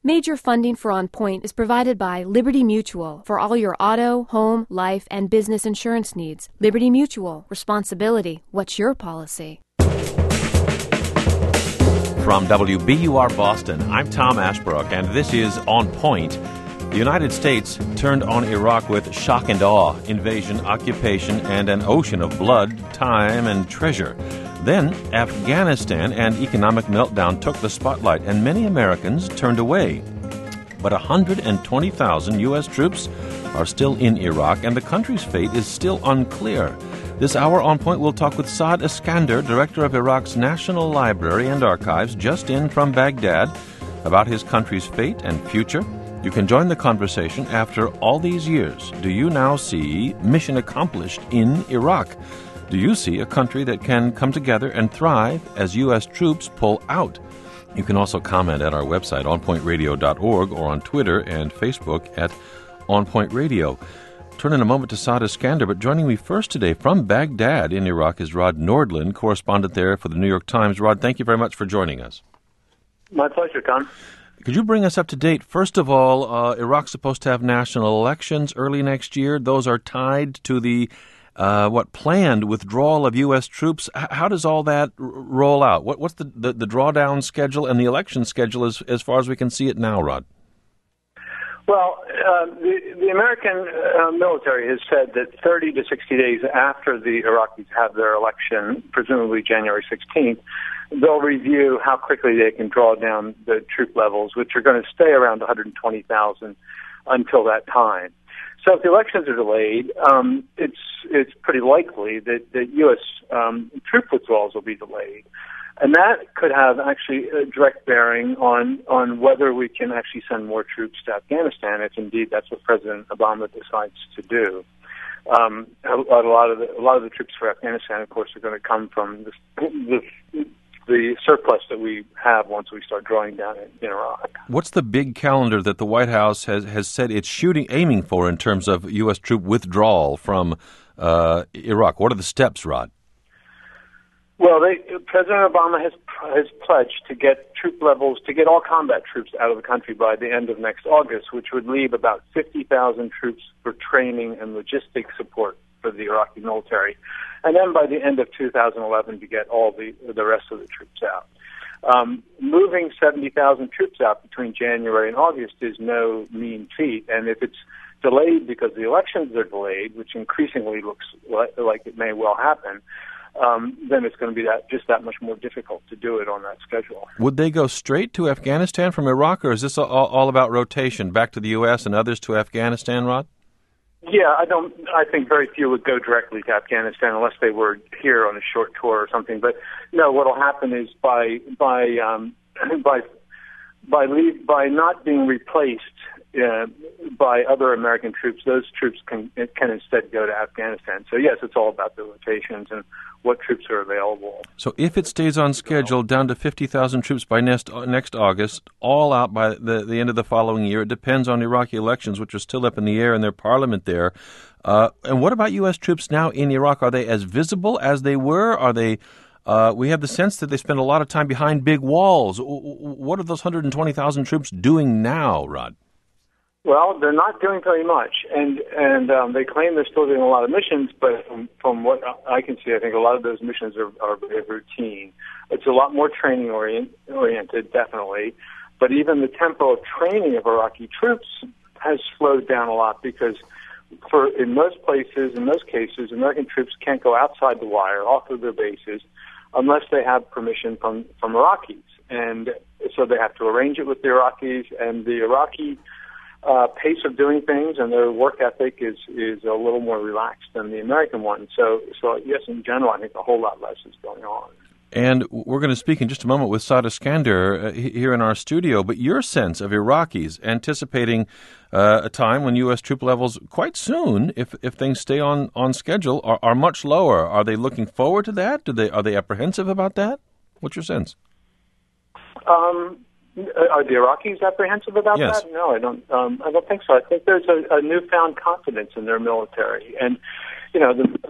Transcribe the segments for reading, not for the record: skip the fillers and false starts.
Major funding for On Point is provided by Liberty Mutual for all your auto, home, life, and business insurance needs. Liberty Mutual. Responsibility. What's your policy? From WBUR Boston, I'm Tom Ashbrook, and this is On Point. The United States turned on Iraq with shock and awe, invasion, occupation, and an ocean of blood, time, and treasure. Then, Afghanistan and economic meltdown took the spotlight, and many Americans turned away. But 120,000 U.S. troops are still in Iraq, and the country's fate is still unclear. This hour on Point, we'll talk with Saad Iskander, director of Iraq's National Library and Archives, just in from Baghdad, about his country's fate and future. You can join the conversation after all these years. Do you now see mission accomplished in Iraq? Do you see a country that can come together and thrive as U.S. troops pull out? You can also comment at our website, onpointradio.org, or on Twitter and Facebook at onpointradio. Turn in a moment to Saad Iskander, but joining me first today from Baghdad in Iraq is Rod Nordlund, correspondent there for the New York Times. Rod, thank you very much for joining us. My pleasure, Tom. Could you bring us up to date? First of all, Iraq's supposed to have national elections early next year. Those are tied to the planned withdrawal of U.S. troops. How does all that roll out? What's the drawdown schedule and the election schedule as far as we can see it now, Rod? Well, the American military has said that 30 to 60 days after the Iraqis have their election, presumably January 16th, they'll review how quickly they can draw down the troop levels, which are going to stay around 120,000 until that time. So if the elections are delayed, it's pretty likely that U.S. Troop withdrawals will be delayed. And that could have actually a direct bearing on whether we can actually send more troops to Afghanistan, if indeed that's what President Obama decides to do. A lot of the troops for Afghanistan, of course, are going to come from the surplus that we have once we start drawing down in Iraq. What's the big calendar that the White House has said it's aiming for in terms of U.S. troop withdrawal from Iraq? What are the steps, Rod? Well, President Obama has pledged to get troop levels, to get all combat troops out of the country by the end of next August, which would leave about 50,000 troops for training and logistic support for the Iraqi military, and then by the end of 2011 to get all the rest of the troops out. Moving 70,000 troops out between January and August is no mean feat, and if it's delayed because the elections are delayed, which increasingly looks like it may well happen, then it's going to be that much more difficult to do it on that schedule. Would they go straight to Afghanistan from Iraq, or is this all about rotation, back to the U.S. and others to Afghanistan, Rod? Yeah, I think very few would go directly to Afghanistan unless they were here on a short tour or something. But no, what'll happen is by not being replaced by other American troops, those troops can instead go to Afghanistan. So yes, it's all about the rotations and what troops are available. So if it stays on schedule, down to 50,000 troops by next August, all out by the end of the following year, it depends on Iraqi elections, which are still up in the air in their parliament there. And what about U.S. troops now in Iraq? Are they as visible as they were? Are they? We have the sense that they spend a lot of time behind big walls. What are those 120,000 troops doing now, Rod? Well, they're not doing very much, and they claim they're still doing a lot of missions, but from what I can see, I think a lot of those missions are very routine. It's a lot more training oriented, definitely, but even the tempo of training of Iraqi troops has slowed down a lot because in most cases, American troops can't go outside the wire, off of their bases, unless they have permission from Iraqis, and so they have to arrange it with the Iraqis, and the Iraqi pace of doing things and their work ethic is a little more relaxed than the American one. So yes, in general, I think a whole lot less is going on. And we're going to speak in just a moment with Saad Iskander here in our studio. But your sense of Iraqis anticipating a time when U.S. troop levels quite soon, if things stay on schedule, are much lower. Are they looking forward to that? Are they apprehensive about that? What's your sense? Are the Iraqis apprehensive about Yes. that? No, I don't think so. I think there's a newfound confidence in their military, and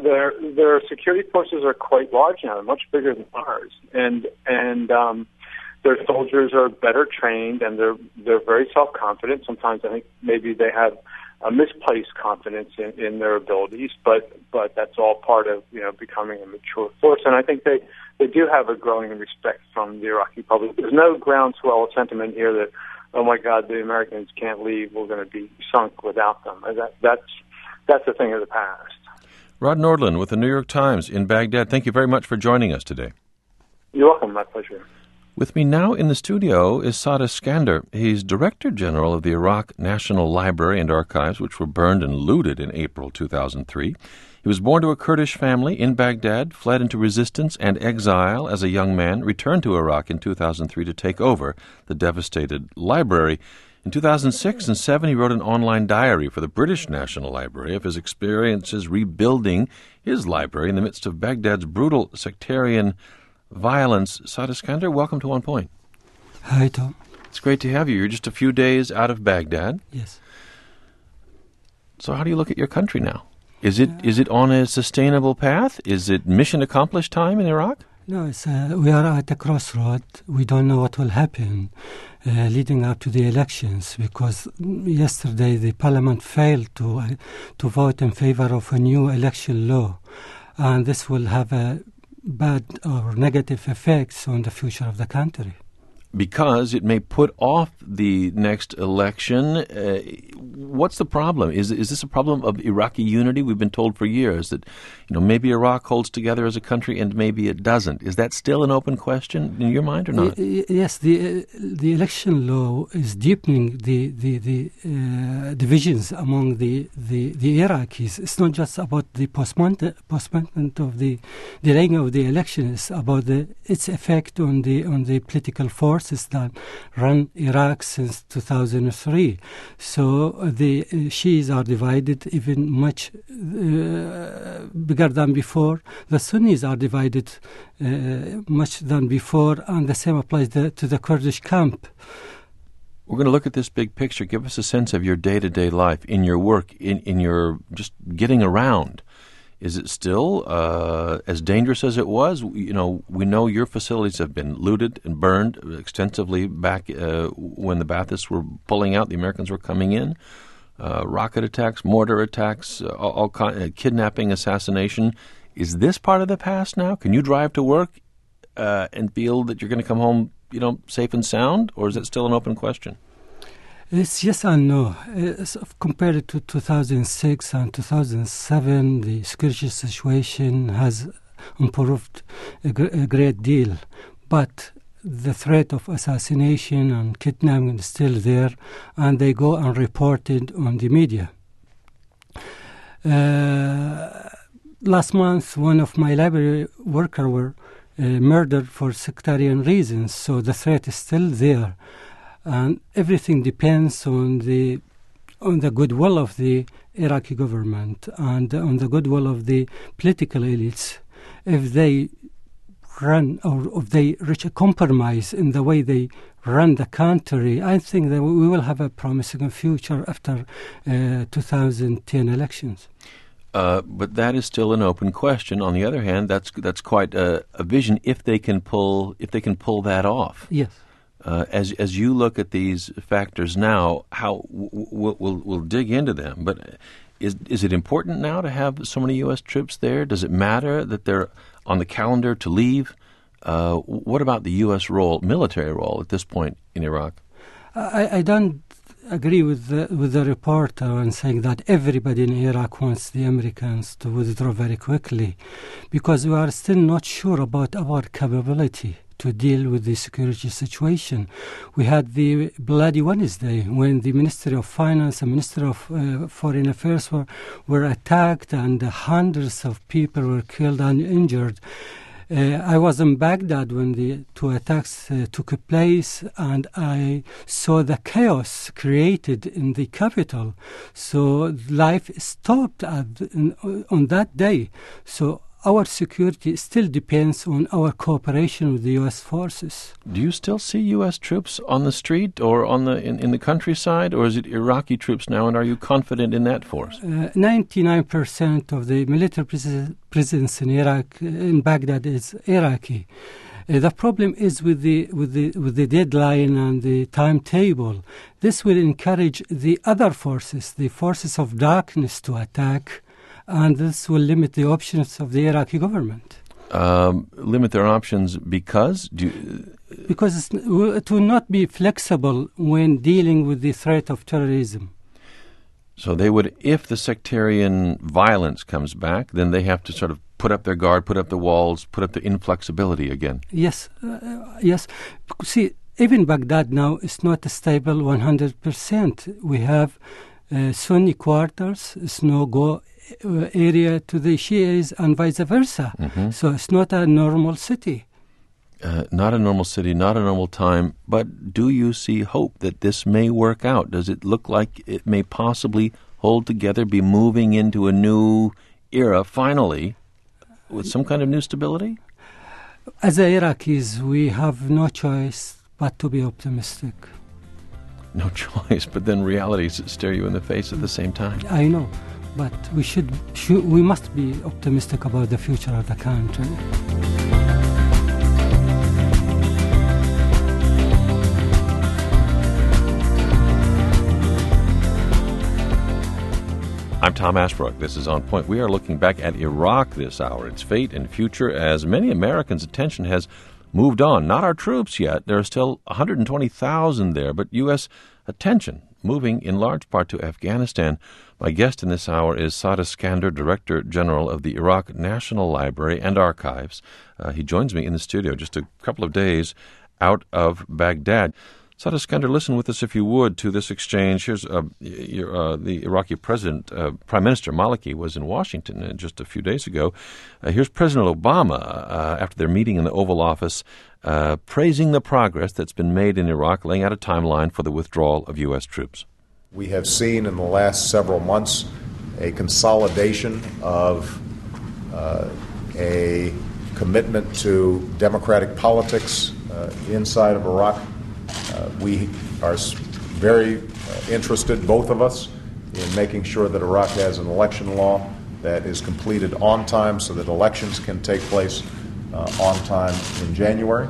their security forces are quite large now, much bigger than ours, and their soldiers are better trained and they're very self-confident. Sometimes I think maybe they have a misplaced confidence in their abilities, but that's all part of becoming a mature force. And I think they do have a growing respect from the Iraqi public. There's no groundswell of sentiment here that, oh my God, the Americans can't leave, we're going to be sunk without them. That's a thing of the past. Rod Nordland with the New York Times in Baghdad. Thank you very much for joining us today. You're welcome. My pleasure. With me now in the studio is Sada Skander. He's Director General of the Iraq National Library and Archives, which were burned and looted in April 2003. He was born to a Kurdish family in Baghdad, fled into resistance and exile as a young man, returned to Iraq in 2003 to take over the devastated library. In 2006 and 2007, he wrote an online diary for the British National Library of his experiences rebuilding his library in the midst of Baghdad's brutal sectarian violence. Sada Skander, welcome to On Point. Hi, Tom. It's great to have you. You're just a few days out of Baghdad. Yes. So how do you look at your country now? Is it on a sustainable path? Is it mission accomplished time in Iraq? No, we are at a crossroad. We don't know what will happen leading up to the elections, because yesterday the parliament failed to vote in favor of a new election law, and this will have a bad or negative effects on the future of the country. Because it may put off the next election. What's the problem? Is this a problem of Iraqi unity? We've been told for years that maybe Iraq holds together as a country and maybe it doesn't. Is that still an open question in your mind or not? Yes, the election law is deepening the divisions among the Iraqis. It's not just about the postponement of the delaying of the election. It's about its effect on the political forces that run Iraq since 2003. So the Shias are divided even much bigger than before. The Sunnis are divided much than before, and the same applies to the Kurdish camp. We're going to look at this big picture. Give us a sense of your day-to-day life, in your work, in your just getting around. Is it still as dangerous as it was? We know your facilities have been looted and burned extensively back when the Baathists were pulling out, the Americans were coming in. Rocket attacks, mortar attacks, all kidnapping, assassination. Is this part of the past now? Can you drive to work and feel that you're going to come home, safe and sound, or is it still an open question? It's yes and no. Compared to 2006 and 2007, the security situation has improved a great deal. But the threat of assassination and kidnapping is still there, and they go unreported on the media. Last month, one of my library workers were murdered for sectarian reasons, so the threat is still there. And everything depends on the goodwill of the Iraqi government and on the goodwill of the political elites. If they run or if they reach a compromise in the way they run the country, I think that we will have a promising future after 2010 elections. But that is still an open question. On the other hand, that's quite a vision if they can pull that off. Yes. As you look at these factors now, how we'll dig into them. But is it important now to have so many U.S. troops there? Does it matter that they're on the calendar to leave? What about the U.S. military role at this point in Iraq? I don't agree with the reporter on saying that everybody in Iraq wants the Americans to withdraw very quickly, because we are still not sure about our capability to deal with the security situation. We had the Bloody Wednesday when the Ministry of Finance and Ministry of Foreign Affairs were attacked and hundreds of people were killed and injured. I was in Baghdad when the two attacks took place, and I saw the chaos created in the capital. So life stopped on that day. So our security still depends on our cooperation with the U.S. forces. Do you still see U.S. troops on the street or in the countryside, or is it Iraqi troops now, and are you confident in that force? 99% of the military presence in Iraq, in Baghdad, is Iraqi. The problem is with the deadline and the timetable. This will encourage the other forces, the forces of darkness, to attack, and this will limit the options of the Iraqi government. Limit their options because? Because it will not be flexible when dealing with the threat of terrorism. So they would, if the sectarian violence comes back, then they have to sort of put up their guard, put up the walls, put up the inflexibility again. Yes, yes. See, even Baghdad now is not a stable 100%. We have Sunni quarters, it's no-go area to the Shias and vice versa. Mm-hmm. So it's not a normal city. Not a normal city, not a normal time, but do you see hope that this may work out? Does it look like it may possibly hold together, be moving into a new era finally with some kind of new stability? As Iraqis, we have no choice but to be optimistic. No choice, but then realities stare you in the face at the same time. I know, but we must be optimistic about the future of the country. I'm Tom Ashbrook. This is On Point. We are looking back at Iraq this hour, its fate and future, as many Americans' attention has moved on. Not our troops yet. There are still 120,000 there, but U.S. attention moving in large part to Afghanistan. My guest in this hour is Saad Iskander, Director General of the Iraq National Library and Archives. He joins me in the studio just a couple of days out of Baghdad. Saad Iskander, listen with us, if you would, to this exchange. Here's the Iraqi president, Prime Minister Maliki, was in Washington just a few days ago. Here's President Obama, after their meeting in the Oval Office, praising the progress that's been made in Iraq, laying out a timeline for the withdrawal of U.S. troops. We have seen in the last several months a consolidation of a commitment to democratic politics inside of Iraq. We are very interested, both of us, in making sure that Iraq has an election law that is completed on time so that elections can take place on time in January.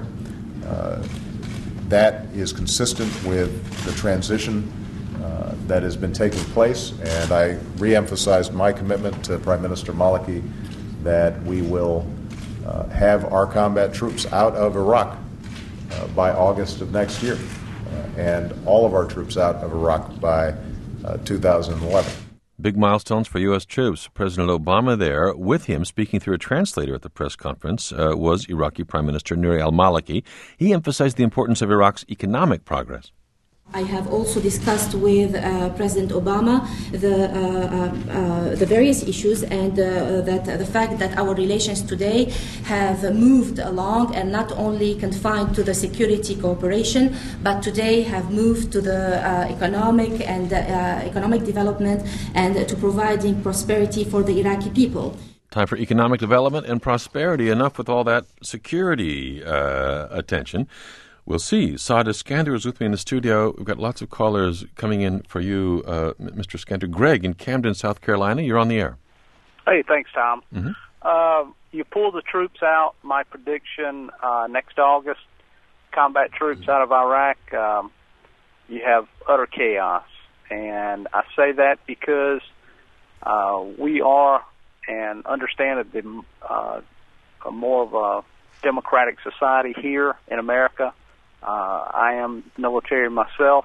That is consistent with the transition that has been taking place, and I re-emphasized my commitment to Prime Minister Maliki that we will have our combat troops out of Iraq by August of next year, and all of our troops out of Iraq by 2011. Big milestones for U.S. troops. President Obama there, with him, speaking through a translator at the press conference, was Iraqi Prime Minister Nouri al-Maliki. He emphasized the importance of Iraq's economic progress. I have also discussed with President Obama the various issues and that the fact that our relations today have moved along and not only confined to the security cooperation, but today have moved to the economic and economic development and to providing prosperity for the Iraqi people. Time for economic development and prosperity. Enough with all that security attention. We'll see. Saad Iskander is with me in the studio. We've got lots of callers coming in for you, Mr. Iskander. Greg in Camden, South Carolina, you're on the air. Hey, thanks, Tom. Mm-hmm. You pull the troops out, my prediction, next August, combat troops out of Iraq, you have utter chaos. And I say that because we are and understand that more of a democratic society here in America. I am military myself.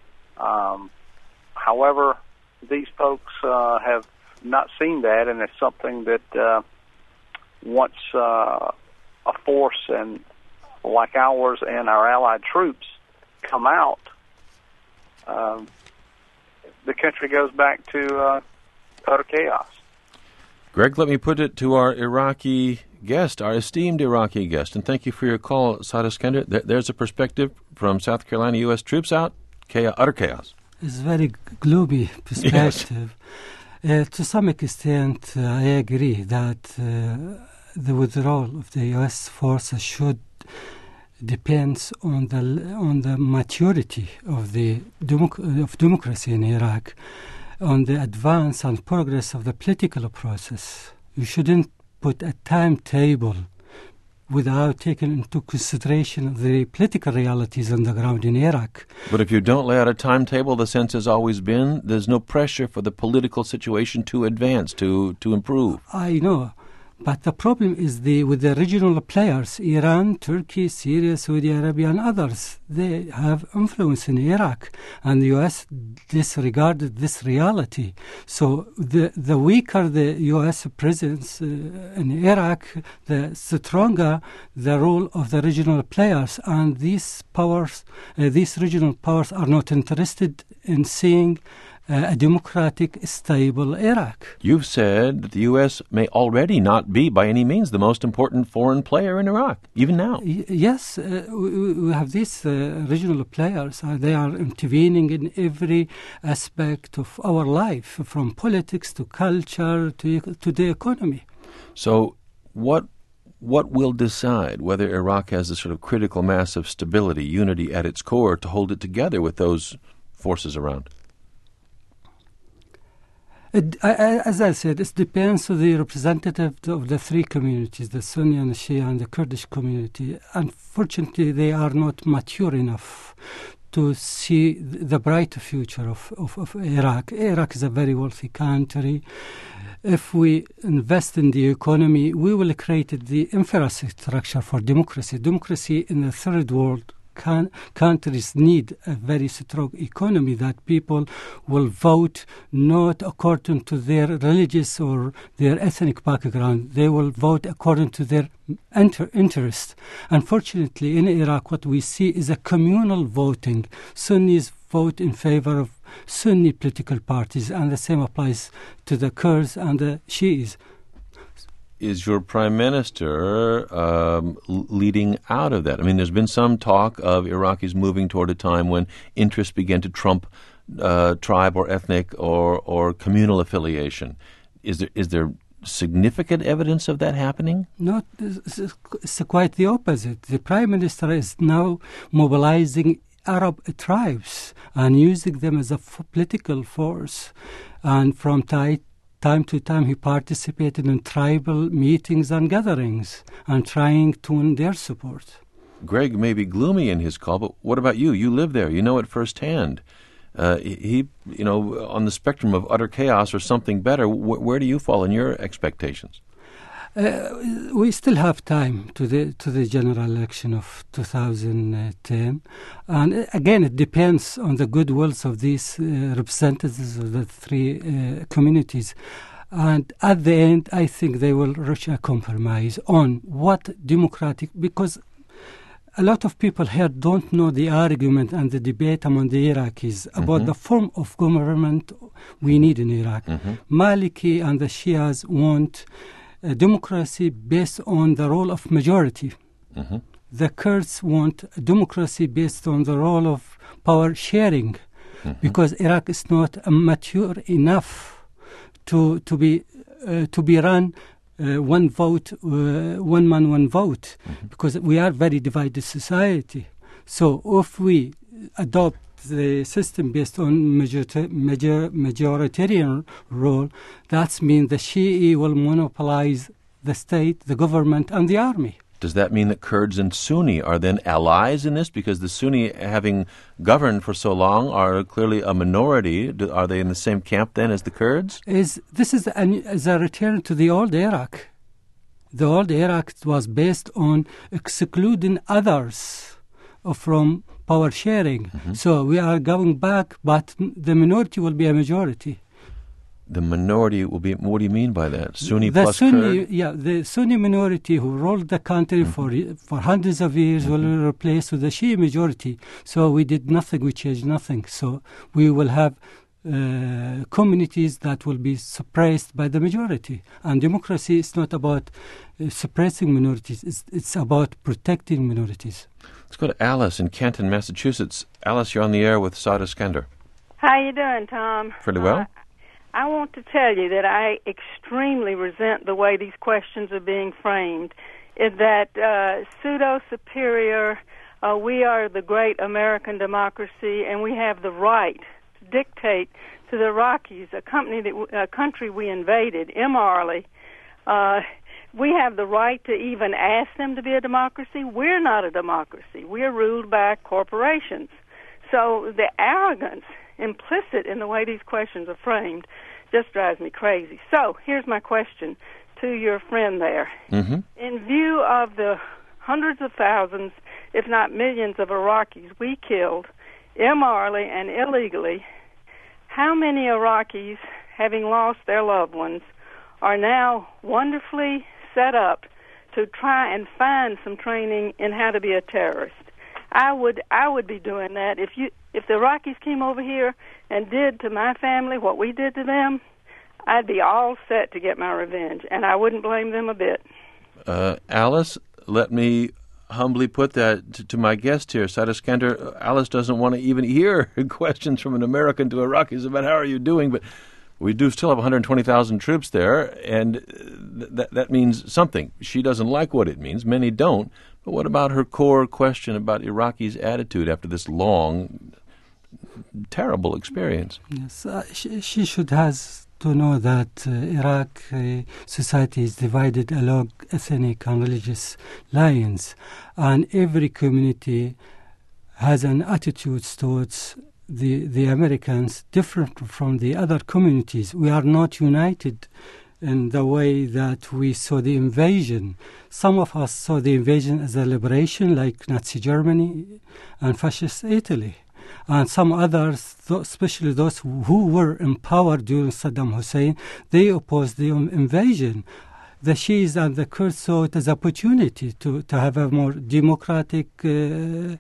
However, these folks have not seen that, and it's something that once a force and like ours and our allied troops come out, the country goes back to utter chaos. Greg, let me put it to our Iraqi guest, our esteemed Iraqi guest, and thank you for your call, Saad Iskander. There's a perspective from South Carolina, U.S. troops out, utter chaos. It's a very gloomy perspective. Yes. To some extent, I agree that the withdrawal of the U.S. forces should depends on the maturity of democracy in Iraq, on the advance and progress of the political process. You shouldn't put a timetable without taking into consideration the political realities on the ground in Iraq. But if you don't lay out a timetable, the sense has always been there's no pressure for the political situation to advance, to improve. I know. But the problem is with the regional players, Iran, Turkey, Syria, Saudi Arabia, and others. They have influence in Iraq, and the U.S. disregarded this reality. So the weaker the U.S. presence in Iraq, the stronger the role of the regional players. And these regional powers are not interested in seeing a democratic, stable Iraq. You've said that the U.S. may already not be, by any means, the most important foreign player in Iraq, even now. Yes, we have these regional players. They are intervening in every aspect of our life, from politics to culture to the economy. So what will decide whether Iraq has a sort of critical mass of stability, unity at its core to hold it together with those forces around? As I said, it depends on the representative of the three communities, the Sunni and the Shia and the Kurdish community. Unfortunately, they are not mature enough to see the brighter future of Iraq. Iraq is a very wealthy country. If we invest in the economy, we will create the infrastructure for democracy. Democracy in the third world countries need a very strong economy, that people will vote not according to their religious or their ethnic background. They will vote according to their interest. Unfortunately, in Iraq, what we see is a communal voting. Sunnis vote in favor of Sunni political parties, and the same applies to the Kurds and the Shiis. Is your prime minister leading out of that? I mean, there's been some talk of Iraqis moving toward a time when interests began to trump tribe or ethnic or communal affiliation. Is there significant evidence of that happening? No, it's quite the opposite. The prime minister is now mobilizing Arab tribes and using them as a political force. And from time to time, he participated in tribal meetings and gatherings and trying to win their support. Greg may be gloomy in his call, but what about you? You live there. You know it firsthand. He, on the spectrum of utter chaos or something better, where do you fall in your expectations? We still have time to the general election of 2010, and again it depends on the goodwills of these representatives of the three communities. And at the end, I think they will reach a compromise on what democratic, because a lot of people here don't know the argument and the debate among the Iraqis about the form of government we need in Iraq. Maliki and the Shias want a democracy based on the role of majority. The Kurds want a democracy based on the role of power sharing, because Iraq is not mature enough to be run one vote, one man, one vote, because we are very divided society. So if we adopt the system based on majoritarian role, that means the Shia will monopolize the state, the government, and the army. Does that mean that Kurds and Sunni are then allies in this? Because the Sunni, having governed for so long, are clearly a minority. Are they in the same camp then as the Kurds? This is a return to the old Iraq. The old Iraq was based on excluding others from power sharing. So we are going back, but the minority will be a majority. The minority will be, what do you mean by that? Sunni plus Kurd? Yeah, the Sunni minority who ruled the country for hundreds of years will be replaced with the Shia majority. So we did nothing, we changed nothing. So we will have communities that will be suppressed by the majority. And democracy is not about suppressing minorities, it's about protecting minorities. Let's go to Alice in Canton, Massachusetts. Alice, you're on the air with Saad Iskander. How you doing, Tom? Pretty well. I want to tell you that I extremely resent the way these questions are being framed. Is that pseudo-superior, we are the great American democracy, and we have the right to dictate to the Iraqis, a country we invaded immorally, we have the right to even ask them to be a democracy. We're not a democracy. We're ruled by corporations. So the arrogance implicit in the way these questions are framed just drives me crazy. So here's my question to your friend there. Mm-hmm. In view of the hundreds of thousands, if not millions, of Iraqis we killed immorally and illegally, how many Iraqis, having lost their loved ones, are now wonderfully set up to try and find some training in how to be a terrorist? I would be doing that. If the Iraqis came over here and did to my family what we did to them, I'd be all set to get my revenge, and I wouldn't blame them a bit. Alice, let me humbly put that to my guest here, Saad Iskander. Alice doesn't want to even hear questions from an American to Iraqis about how are you doing, but we do still have 120,000 troops there, and that means something. She doesn't like what it means. Many don't. But what about her core question about Iraqis' attitude after this long, terrible experience? Yes, she should has to know that Iraq society is divided along ethnic and religious lines, and every community has an attitude towards the Americans different from the other communities. We are not united in the way that we saw the invasion. Some of us saw the invasion as a liberation, like Nazi Germany and fascist Italy. And some others, especially those who were in power during Saddam Hussein, they opposed the invasion. The Shias and the Kurds saw it as an opportunity to have a more democratic regime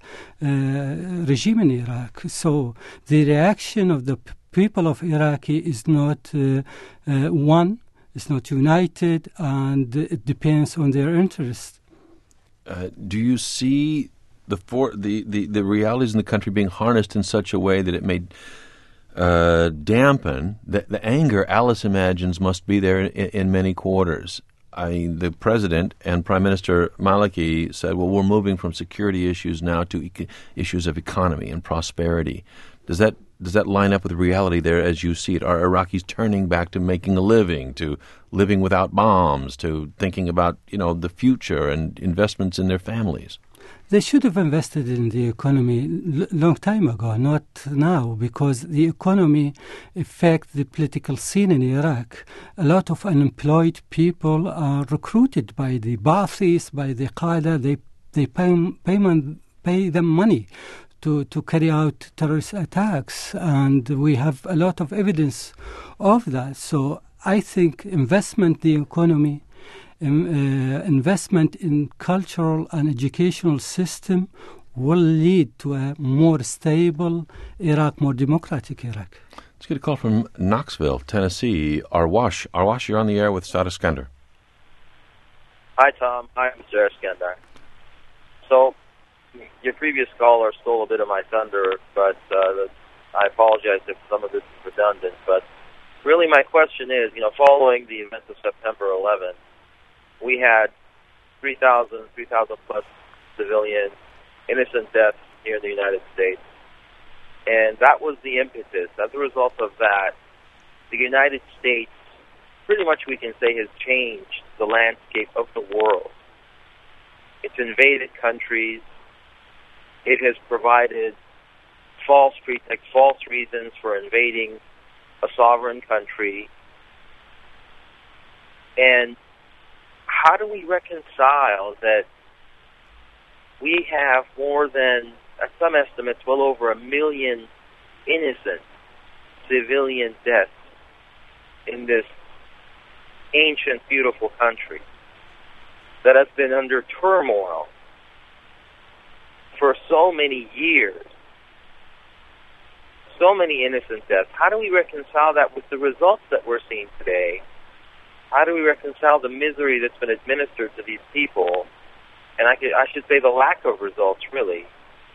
in Iraq. So the reaction of the people of Iraq is not one. It's not united, and it depends on their interest. Do you see the realities in the country being harnessed in such a way that it may dampen the anger Alice imagines must be there in many quarters? The President and Prime Minister Maliki said, well, we're moving from security issues now to issues of economy and prosperity. Does that line up with the reality there as you see it? Are Iraqis turning back to making a living, to living without bombs, to thinking about, the future and investments in their families? They should have invested in the economy long time ago, not now, because the economy affects the political scene in Iraq. A lot of unemployed people are recruited by the Ba'athis, by the Qaeda. They pay them money to carry out terrorist attacks, and we have a lot of evidence of that. So I think investment in the economy, investment in cultural and educational system will lead to a more stable Iraq, more democratic Iraq. Let's get a call from Knoxville, Tennessee. Arwash. Arwash, you're on the air with Saad Iskander. Hi, Tom. Hi, Mr. Iskander. So, your previous caller stole a bit of my thunder, but I apologize if some of this is redundant. But really my question is, following the events of September 11th, we had 3,000 plus civilian innocent deaths here in the United States. And that was the impetus. As a result of that, the United States, pretty much we can say, has changed the landscape of the world. It's invaded countries. It has provided false reasons for invading a sovereign country. And how do we reconcile that we have more than, at some estimates, well over 1 million innocent civilian deaths in this ancient, beautiful country that has been under turmoil for so many years? So many innocent deaths. How do we reconcile that with the results that we're seeing today? How do we reconcile the misery that's been administered to these people? And I should say the lack of results, really.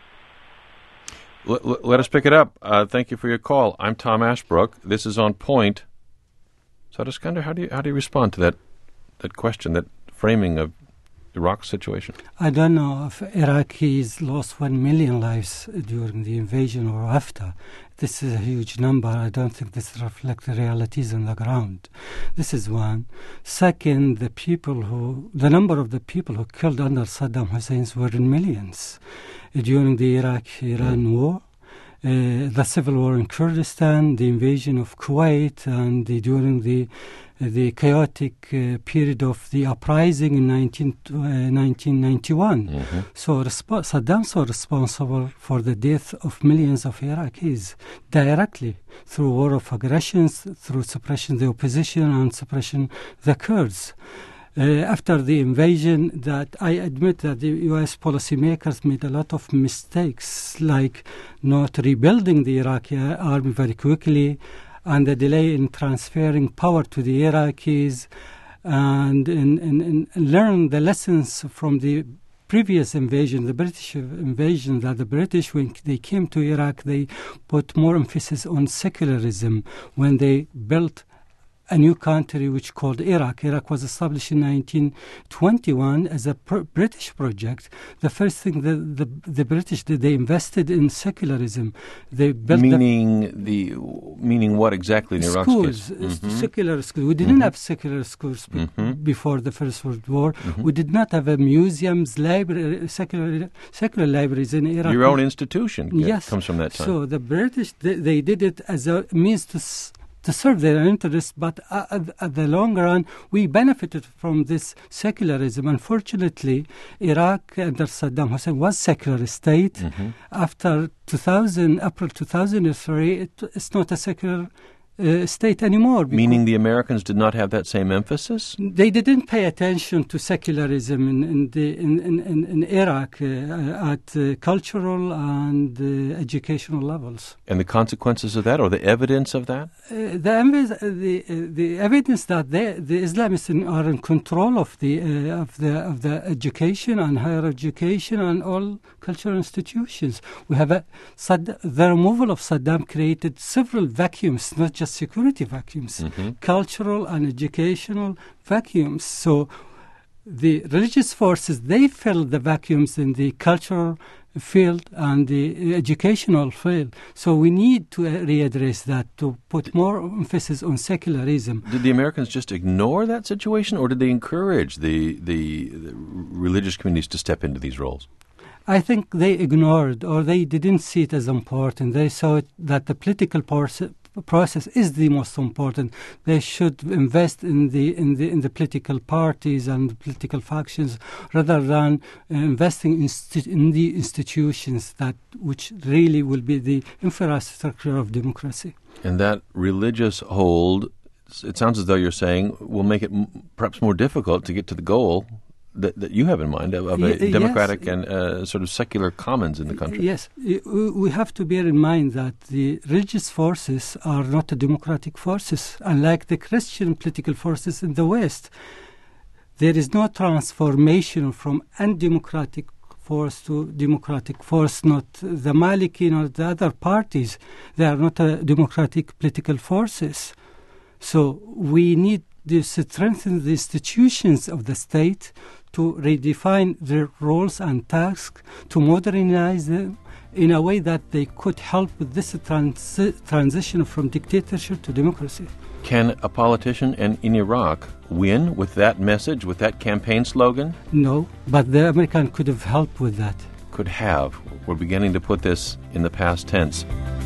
Let us pick it up. Thank you for your call. I'm Tom Ashbrook. This is On Point. Saad Iskander, how do you respond to that question, that framing of Iraq situation? I don't know if Iraqis lost 1 million lives during the invasion or after. This is a huge number. I don't think this reflects the realities on the ground. This is one. Second, the number of the people who killed under Saddam Hussein were in millions during the Iraq-Iran war. The civil war in Kurdistan, the invasion of Kuwait, and during the chaotic period of the uprising in 1991. Mm-hmm. So Saddam's was responsible for the death of millions of Iraqis directly through war of aggressions, through suppression of the opposition and suppression the Kurds. After the invasion, that I admit that the U.S. policymakers made a lot of mistakes, like not rebuilding the Iraqi army very quickly, and the delay in transferring power to the Iraqis, and learn the lessons from the previous invasion, the British invasion, that the British, when they came to Iraq, they put more emphasis on secularism when they built a new country which called Iraq. Iraq was established in 1921 as a British project. The first thing the British did, they invested in secularism. They built meaning what exactly in Iraq's schools, case? Mm-hmm. Secular schools. We didn't have secular schools before the First World War. Mm-hmm. We did not have museums, secular libraries in Iraq. Your own institution comes from that time. So the British, they did it as a means to serve their interests, but at the long run, we benefited from this secularism. Unfortunately, Iraq under Saddam Hussein was a secular state. Mm-hmm. After April 2003, it's not a secular state anymore. Meaning the Americans did not have that same emphasis? They didn't pay attention to secularism in Iraq at cultural and educational levels. And the consequences of that, or the evidence of that? The evidence that the Islamists are in control of the education and higher education and all cultural institutions. We have the removal of Saddam created several vacuums, not just security vacuums, cultural and educational vacuums. So the religious forces, they filled the vacuums in the cultural field and the educational field. So we need to readdress that, to put more emphasis on secularism. Did the Americans just ignore that situation, or did they encourage the religious communities to step into these roles? I think they ignored, or they didn't see it as important. They saw it that the political process is the most important. They should invest in the political parties and political factions rather than investing in the institutions which really will be the infrastructure of democracy. And that religious hold, it sounds as though you're saying, will make it perhaps more difficult to get to the goal that you have in mind of a democratic and sort of secular commons in the country. Yes. We have to bear in mind that the religious forces are not democratic forces, unlike the Christian political forces in the West. There is no transformation from undemocratic force to democratic force, not the Maliki nor the other parties. They are not democratic political forces. So we need to strengthen the institutions of the state, to redefine their roles and tasks, to modernize them in a way that they could help with this transition from dictatorship to democracy. Can a politician in Iraq win with that message, with that campaign slogan? No, but the American could have helped with that. Could have. We're beginning to put this in the past tense.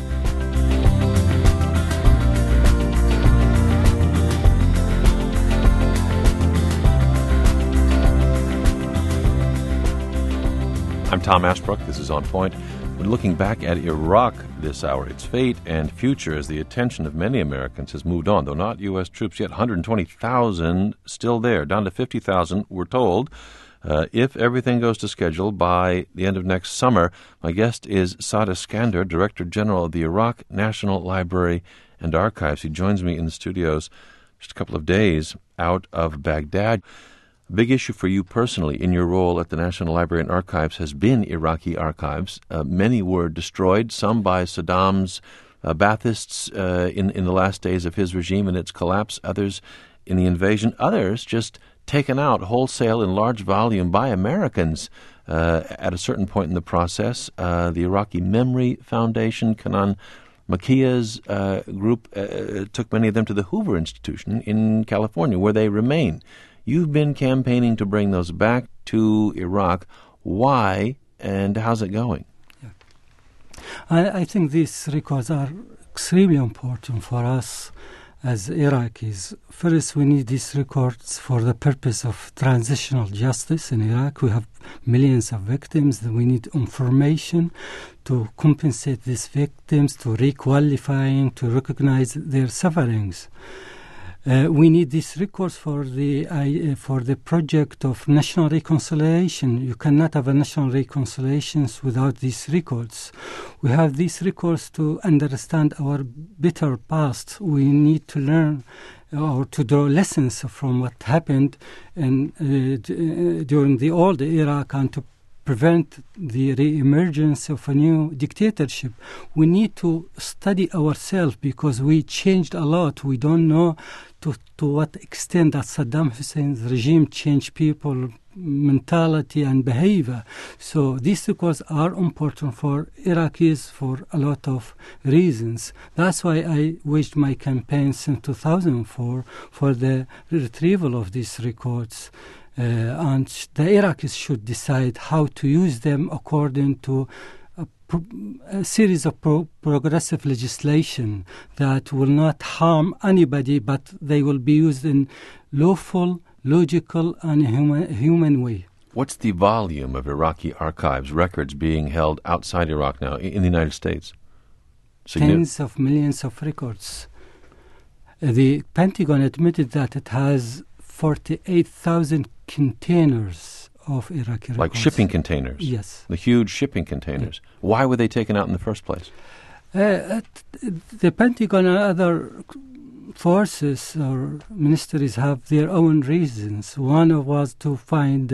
I'm Tom Ashbrook. This is On Point. We're looking back at Iraq this hour, its fate and future, as the attention of many Americans has moved on, though not U.S. troops yet. 120,000 still there, down to 50,000, we're told, if everything goes to schedule by the end of next summer. My guest is Saad Iskander, Director General of the Iraq National Library and Archives. He joins me in the studios just a couple of days out of Baghdad. A big issue for you personally in your role at the National Library and Archives has been Iraqi archives. Many were destroyed, some by Saddam's Baathists in the last days of his regime and its collapse, others in the invasion, others just taken out wholesale in large volume by Americans at a certain point in the process. The Iraqi Memory Foundation, Kanan Makia's group, took many of them to the Hoover Institution in California, where they remain. You've been campaigning to bring those back to Iraq. Why, and how's it going? Yeah. I think these records are extremely important for us as Iraqis. First, we need these records for the purpose of transitional justice in Iraq. We have millions of victims. We need information to compensate these victims, to re-qualifying, to recognize their sufferings. We need these records for the project of national reconciliation. You cannot have a national reconciliation without these records. We have these records to understand our bitter past. We need to learn or to draw lessons from what happened during the old Iraq and to prevent the re-emergence of a new dictatorship. We need to study ourselves because we changed a lot. We don't know to what extent that Saddam Hussein's regime changed people mentality and behavior. So these records are important for Iraqis for a lot of reasons. That's why I waged my campaign since 2004 for the retrieval of these records. And the Iraqis should decide how to use them according to a series of progressive legislation that will not harm anybody, but they will be used in lawful, logical, and human way. What's the volume of Iraqi archives, records being held outside Iraq now, in the United States? Tens of millions of records. The Pentagon admitted that it has 48,000 containers of Iraqi records. Like shipping containers? Yes. The huge shipping containers. Yeah. Why were they taken out in the first place? The Pentagon and other forces or ministries have their own reasons. One was to find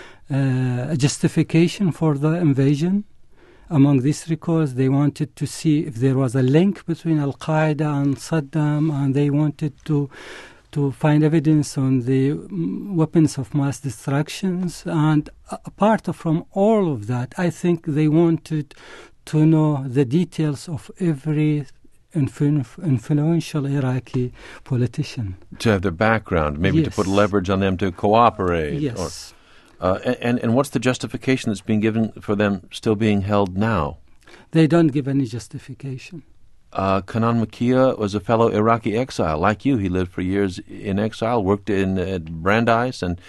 a justification for the invasion. Among these records, they wanted to see if there was a link between Al-Qaeda and Saddam, and they wanted to find evidence on the weapons of mass destructions. And apart from all of that, I think they wanted to know the details of every influential Iraqi politician. To have their background, maybe yes. to put leverage on them to cooperate. Yes. And what's the justification that's being given for them still being held now? They don't give any justification. Kanan Makia was a fellow Iraqi exile. Like you, he lived for years in exile, worked at Brandeis and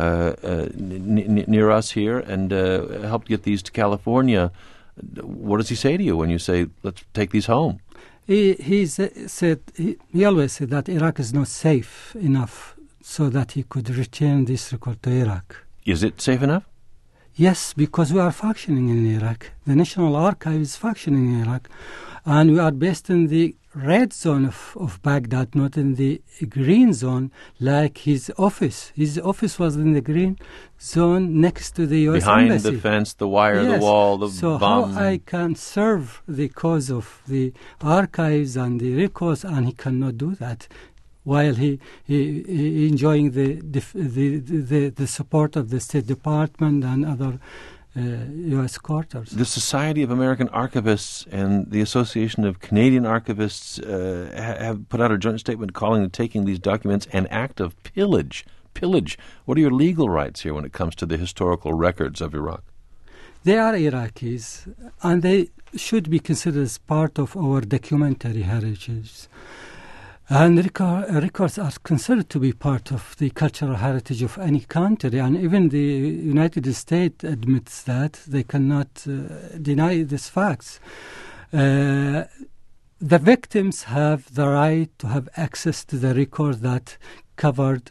near us here, and helped get these to California. What does he say to you when you say, let's take these home? He always said that Iraq is not safe enough so that he could return this record to Iraq. Is it safe enough? Yes, because we are functioning in Iraq. The National Archive is functioning in Iraq. And we are based in the red zone of Baghdad, not in the green zone like his office. His office was in the green zone next to the U.S. Behind Embassy. The fence, the wire, yes. The wall, the so bomb. So how I can serve the cause of the archives and the records, and he cannot do that while he enjoying the support of the State Department and other U.S. quarters. The Society of American Archivists and the Association of Canadian Archivists have put out a joint statement calling the taking these documents an act of pillage. Pillage. What are your legal rights here when it comes to the historical records of Iraq? They are Iraqis, and they should be considered as part of our documentary heritage. And records are considered to be part of the cultural heritage of any country, and even the United States admits that. They cannot deny these facts. The victims have the right to have access to the records that covered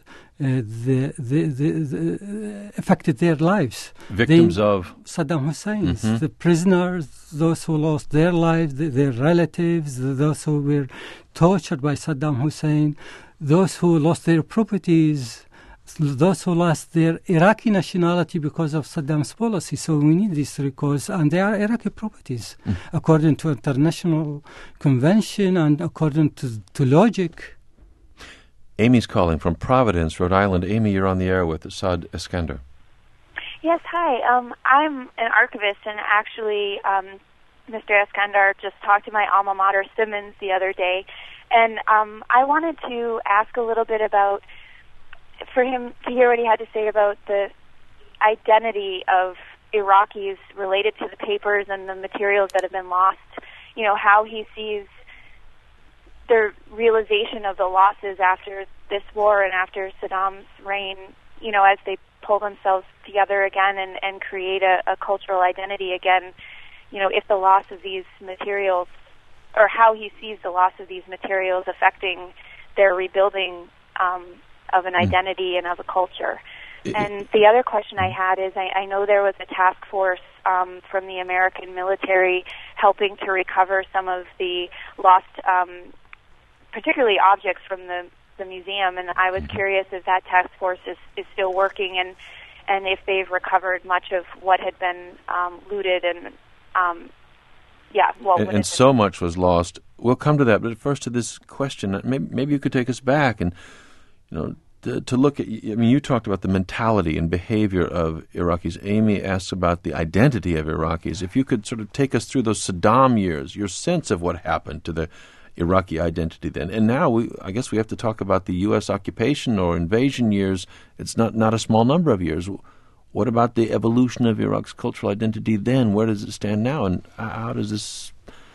affected their lives. Victims of Saddam Hussein, the prisoners, those who lost their lives, their relatives, those who were tortured by Saddam Hussein, those who lost their properties, those who lost their Iraqi nationality because of Saddam's policy. So we need these records, and they are Iraqi properties, according to international convention and according to logic. Amy's calling from Providence, Rhode Island. Amy, you're on the air with Saad Iskandar. Yes, hi. I'm an archivist, and actually, Mr. Iskandar just talked to my alma mater, Simmons, the other day, and I wanted to ask a little bit about, for him to hear what he had to say about the identity of Iraqis related to the papers and the materials that have been lost, you know, how he sees the realization of the losses after this war and after Saddam's reign, you know, as they pull themselves together again and create a cultural identity again, you know, if the loss of these materials, or how he sees the loss of these materials affecting their rebuilding of an identity and of a culture. And the other question I had is, I know there was a task force from the American military helping to recover some of the lost, particularly objects from the museum, and I was curious if that task force is still working and if they've recovered much of what had been looted and and so much was lost. We'll come to that, but first to this question. Maybe you could take us back and, you know, to look at. I mean, you talked about the mentality and behavior of Iraqis. Amy asks about the identity of Iraqis. If you could sort of take us through those Saddam years, your sense of what happened to the Iraqi identity then. And now I guess we have to talk about the U.S. occupation or invasion years. It's not a small number of years. What about the evolution of Iraq's cultural identity then? Where does it stand now? And how does this,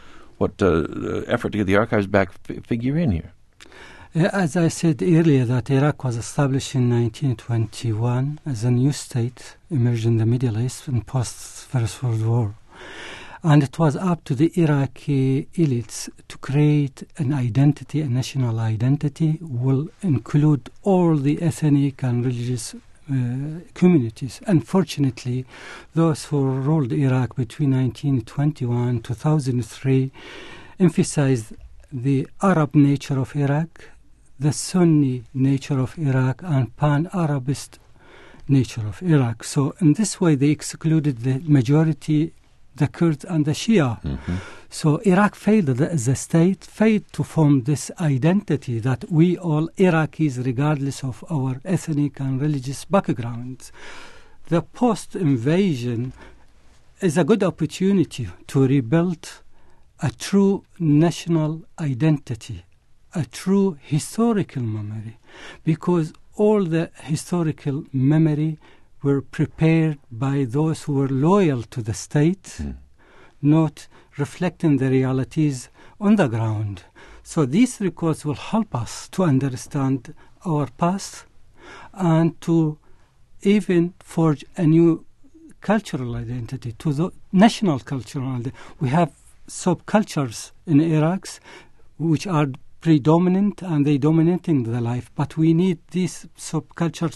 effort to get the archives back figure in here? As I said earlier, that Iraq was established in 1921 as a new state, emerged in the Middle East in post-First World War. And it was up to the Iraqi elites to create an identity, a national identity, will include all the ethnic and religious communities. Unfortunately, those who ruled Iraq between 1921 and 2003 emphasized the Arab nature of Iraq, the Sunni nature of Iraq, and pan-Arabist nature of Iraq. So in this way, they excluded the majority, the Kurds and the Shia. Mm-hmm. So Iraq failed as a state, failed to form this identity that we all Iraqis, regardless of our ethnic and religious backgrounds. The post-invasion is a good opportunity to rebuild a true national identity, a true historical memory, because all the historical memory were prepared by those who were loyal to the state, not reflecting the realities on the ground. So these records will help us to understand our past and to even forge a new cultural identity, to the national cultural identity. We have subcultures in Iraq which are predominant and they dominating the life, but we need these subcultures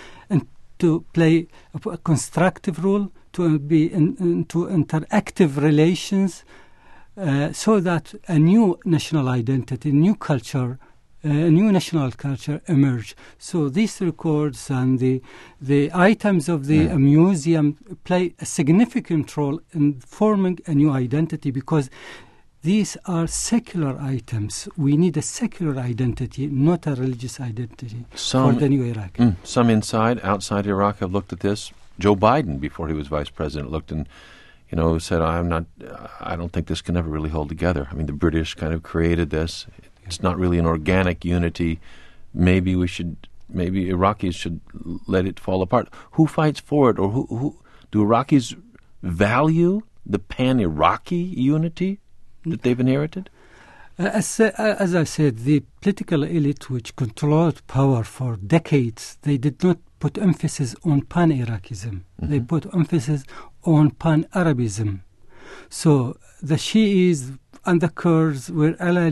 to play a constructive role, to be into interactive relations, so that a new national identity, new culture, a new national culture emerge. So these records and the items of the museum play a significant role in forming a new identity, because these are secular items. We need a secular identity, not a religious identity for the new Iraq. Some inside, outside Iraq have looked at this. Joe Biden, before he was vice president, looked and, said, I don't think this can ever really hold together. I mean, the British kind of created this. It's not really an organic unity. Maybe Iraqis should let it fall apart. Who fights for it? Or who do Iraqis value the pan-Iraqi unity that they've inherited? As I said, the political elite which controlled power for decades, they did not put emphasis on pan-Iraqism. Mm-hmm. They put emphasis on pan-Arabism. So the Shi'is and the Kurds were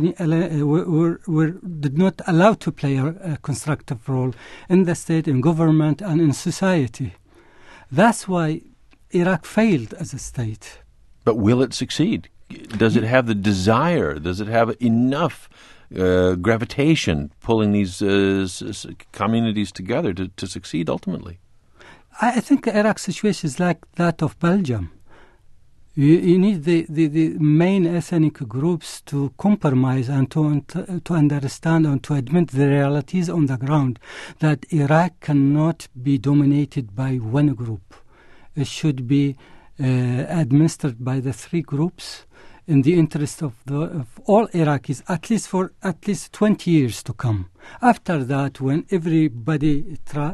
did not allow to play a constructive role in the state, in government, and in society. That's why Iraq failed as a state. But will it succeed? Does it have the desire? Does it have enough gravitation pulling these communities together to succeed ultimately? I think Iraq's situation is like that of Belgium. You need the main ethnic groups to compromise and to understand and to admit the realities on the ground, that Iraq cannot be dominated by one group. It should be administered by the three groups in the interest of all Iraqis, at least 20 years to come. After that, when everybody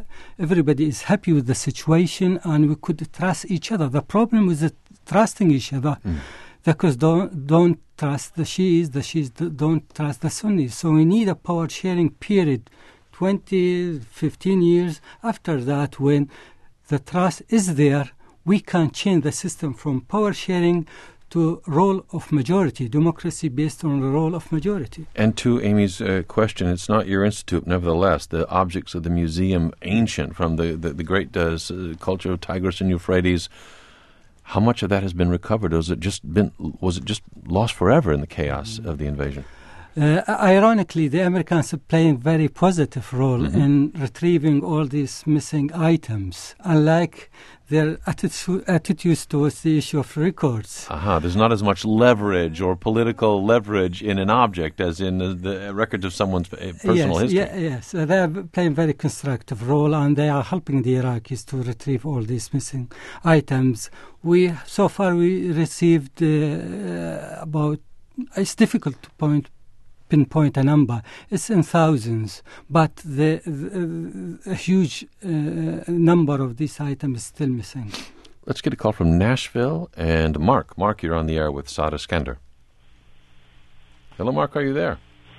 is happy with the situation and we could trust each other. The problem is trusting each other, because don't trust the Shiis don't trust the Sunnis. So we need a power sharing period, 20, 15 years. After that, when the trust is there, we can change the system from power sharing to role of majority, democracy based on the role of majority. And to Amy's question, it's not your institute, nevertheless, the objects of the museum, ancient, from the great culture of Tigris and Euphrates, how much of that has been recovered? Was it just lost forever in the chaos of the invasion? Ironically, the Americans are playing a very positive role in retrieving all these missing items, unlike their attitudes towards the issue of records. There's not as much leverage or political leverage in an object as in the records of someone's personal history. Yes, they are playing a very constructive role, and they are helping the Iraqis to retrieve all these missing items. So far we received about, it's difficult to pinpoint a number. It's in thousands, but the huge number of these items is still missing. Let's get a call from Nashville. And Mark, you're on the air with Saad Iskandar. Hello, Mark, are you there?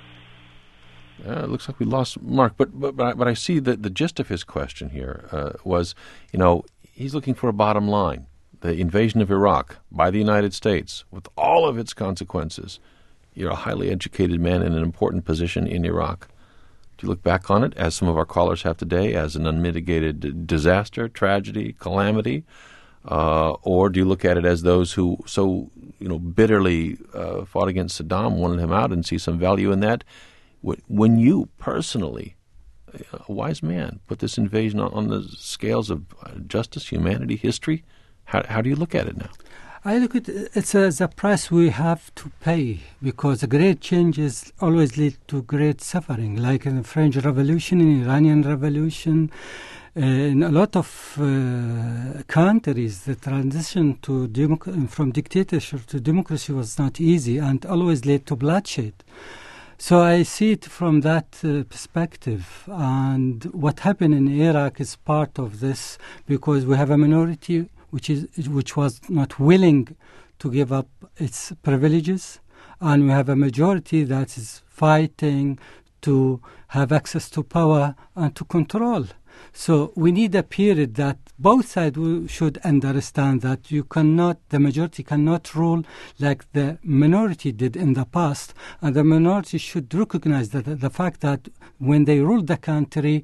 It looks like we lost Mark, but I see that the gist of his question here was, he's looking for a bottom line. The invasion of Iraq by the United States, with all of its consequences. You're a highly educated man in an important position in Iraq. Do you look back on it, as some of our callers have today, as an unmitigated disaster, tragedy, calamity? Or do you look at it as those who so bitterly fought against Saddam, wanted him out, and see some value in that? When you personally, a wise man, put this invasion on the scales of justice, humanity, history, how do you look at it now? I look at it as a price we have to pay, because great changes always lead to great suffering, like in the French Revolution, in the Iranian Revolution. In a lot of countries, the transition to from dictatorship to democracy was not easy and always led to bloodshed. So I see it from that perspective. And what happened in Iraq is part of this, because we have a minority which was not willing to give up its privileges, and we have a majority that is fighting to have access to power and to control. So we need a period that both sides should understand that the majority cannot rule like the minority did in the past, and the minority should recognize that the fact that when they ruled the country,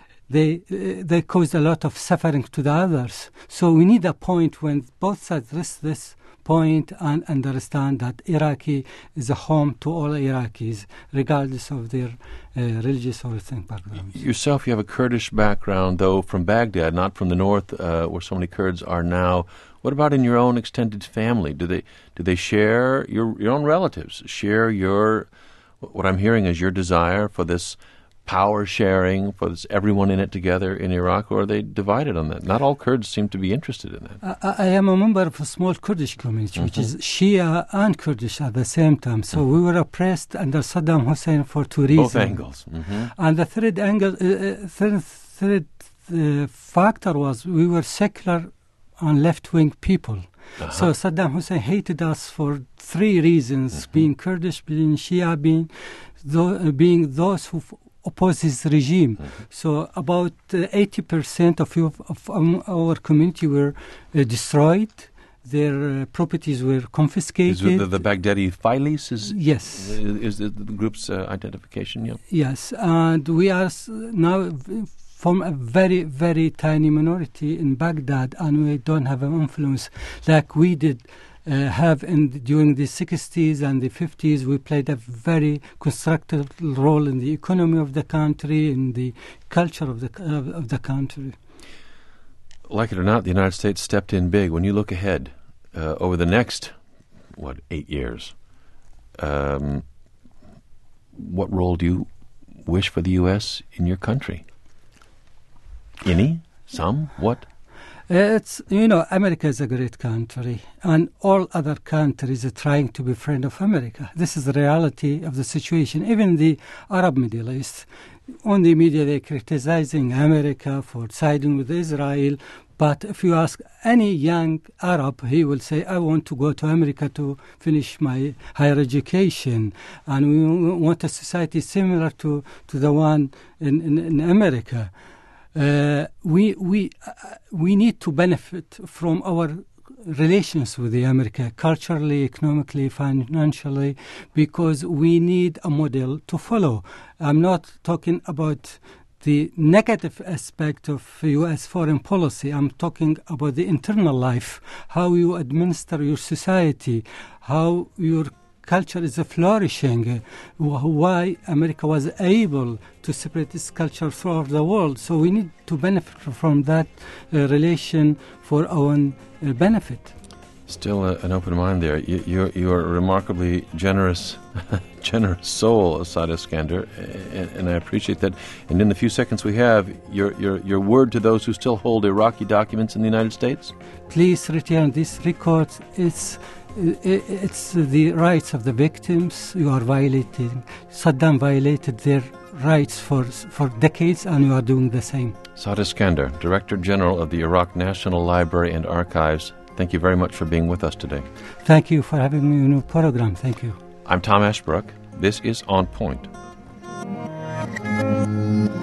they caused a lot of suffering to the others. So we need a point when both sides reach this point and understand that Iraqi is a home to all Iraqis, regardless of their religious or ethnic backgrounds. Yourself, you have a Kurdish background, though from Baghdad, not from the north, where so many Kurds are now. What about in your own extended family? Do they share, your own relatives, share what I'm hearing is your desire for this power sharing, for this everyone in it together in Iraq, or are they divided on that? Not all Kurds seem to be interested in that. I am a member of a small Kurdish community, which is Shia and Kurdish at the same time. So we were oppressed under Saddam Hussein for two reasons. Both angles. And the third factor was we were secular and left-wing people. So Saddam Hussein hated us for three reasons, being Kurdish, being Shia, being those who oppose his regime. So about 80% of our community were destroyed. Their properties were confiscated. Is the Baghdadi Filis? Yes. Is the group's identification? Yeah. Yes, and we are now from a very, very tiny minority in Baghdad, and we don't have an influence like we did have during the 60s and the 50s. We played a very constructive role in the economy of the country, in the culture of the country. Like it or not, the United States stepped in big. When you look ahead, over the next, 8 years, what role do you wish for the U.S. in your country? Any? Some? What? America is a great country, and all other countries are trying to be friend of America. This is the reality of the situation. Even the Arab Middle East, on the media, they're criticizing America for siding with Israel. But if you ask any young Arab, he will say, I want to go to America to finish my higher education. And we want a society similar to the one in America. We need to benefit from our relations with the America, culturally, economically, financially, because we need a model to follow. I'm not talking about the negative aspect of U.S. foreign policy. I'm talking about the internal life, how you administer your society, how your culture is flourishing, why America was able to spread its culture throughout the world. So we need to benefit from that relation for our own benefit. Still an open mind there. You're a remarkably generous soul, Asad Iskander, and I appreciate that. And in the few seconds we have, your word to those who still hold Iraqi documents in the United States? Please return these records. It's the rights of the victims you are violating. Saddam violated their rights for decades, and you are doing the same. Asad Iskander, Director General of the Iraq National Library and Archives, thank you very much for being with us today. Thank you for having me on your program. Thank you. I'm Tom Ashbrook. This is On Point.